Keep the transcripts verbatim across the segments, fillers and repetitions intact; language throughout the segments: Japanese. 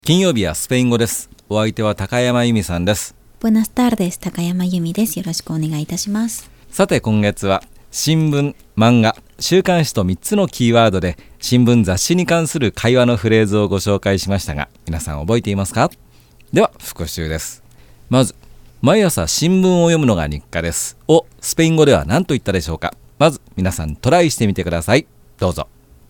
金曜日はスペイン語です。お相手は高山由美さんです。 Buenas tardes、高山由美です。よろしくお願いいたします。 さて今月は新聞、漫画、週刊誌とみっつのキーワードで新聞雑誌に関する会話のフレーズをご紹介しましたが、皆さん覚えていますか？では復習です。まず、毎朝新聞を読むのが日課ですをスペイン語では何と言ったでしょうか？まず皆さんトライしてみてください。どうぞ。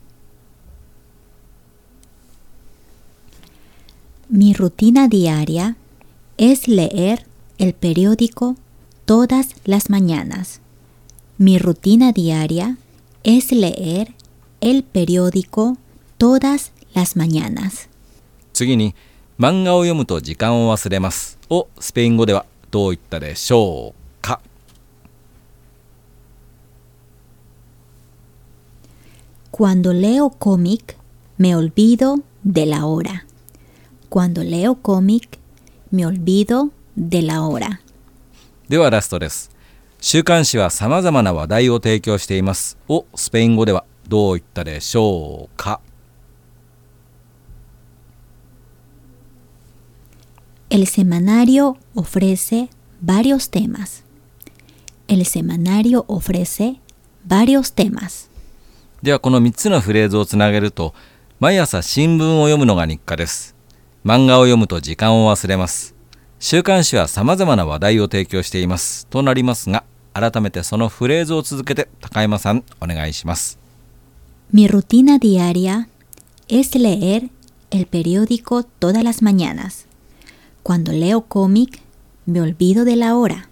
Mi rutina diaria es leer el periódico todas las mañanas. Mi rutina diaria es leer el periódico todas las mañanas. 次に、漫画を読むと時間を忘れますをスペイン語ではどう言ったでしょうか？ Cuando leo cómic, me olvido de la hora.Cuando leo cómic, me olvido de la hora. ではラストです。週刊誌はさまざまな話題を提供していますをスペイン語ではどう言ったでしょうか？ El semanario ofrece varios temas. El semanario ofrece varios temas. ではこのみっつのフレーズをつなげると、毎朝新聞を読むのが日課です。漫画を読むと時間を忘れます。週刊誌はさまざまな話題を提供していますとなりますが、改めてそのフレーズを続けて高山さんお願いします。 Mi rutina diaria es leer el periódico todas las mañanas. Cuando leo cómic, me olvido de la hora.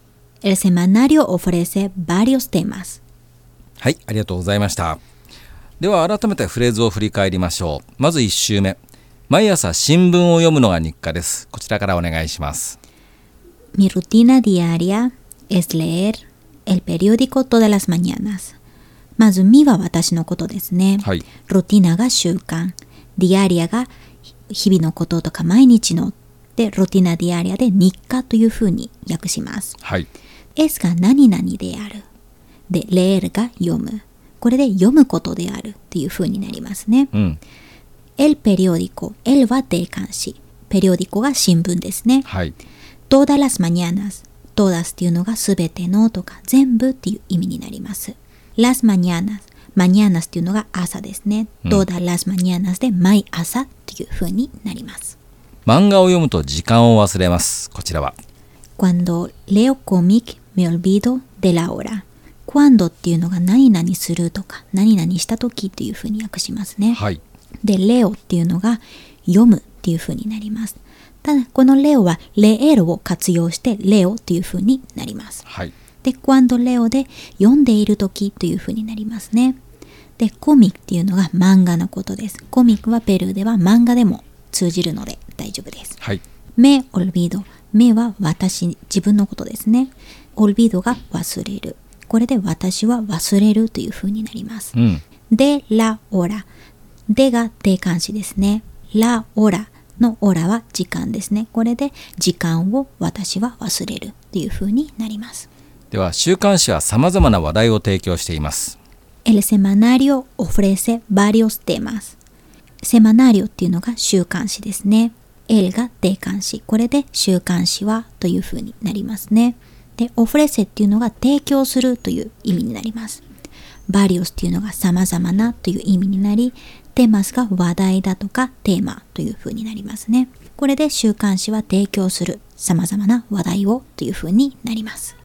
El semanario ofrece varios temas. はい、ありがとうございました。では改めてフレーズを振り返りましょう。まずいち週目。毎朝新聞を読むのが日課です。こちらからお願いします。 Mi rutina diaria es leer el periódico todas las mañanas. まず、みは私のことですね。 はい。 ルティナが習慣。ディアリアが日々のこととか毎日の。で、ルティナディアリアで日課というふうに訳します。 はい。 es が何々である。で、leer が読む。これで読むことであるっていうふうになりますね。 うん。 El periódico, el は定冠詞。periódico が新聞ですね。 はい。 todas las mañanas, todas っていうのがすべてのとか全部っていう意味になります。las mañanas, mañanas っていうのが朝ですね。 うん、 todas las mañanas で毎朝っていうふうになります。 漫画を読むと時間を忘れます。こちらは Cuando leo cómic, me olvido de la hora.Cuando っていうのが何々するとか何々した時っていうふうに訳しますね。 はい。 で、レオっていうのが読むっていう風になります。ただ、このレオはレエルを活用してレオっていう風になります。 はい。 で、cuando レオで読んでいる時という風になりますね。で、コミックっていうのが漫画のことです。コミックはペルーでは漫画でも通じるので大丈夫です。 はい。 me olvido。me は私、自分のことですね。olvido が忘れる。これで私は忘れるという風になります。 うん。 で、la hora。でが定冠詞ですね。la hora の hora は時間ですね。これで時間を私は忘れるというふうになります。 では週刊誌はさまざまな話題を提供しています。 El semanario ofrece varios temas。semanario っていうのが週刊誌ですね。el が定冠詞。これで週刊誌はというふうになりますね。で、ofrece っていうのが提供するという意味になります。varios っていうのが様々なという意味になり、テーマスが話題だとかテーマという風になりますね。これで週刊誌は提供する様々な話題をという風になります。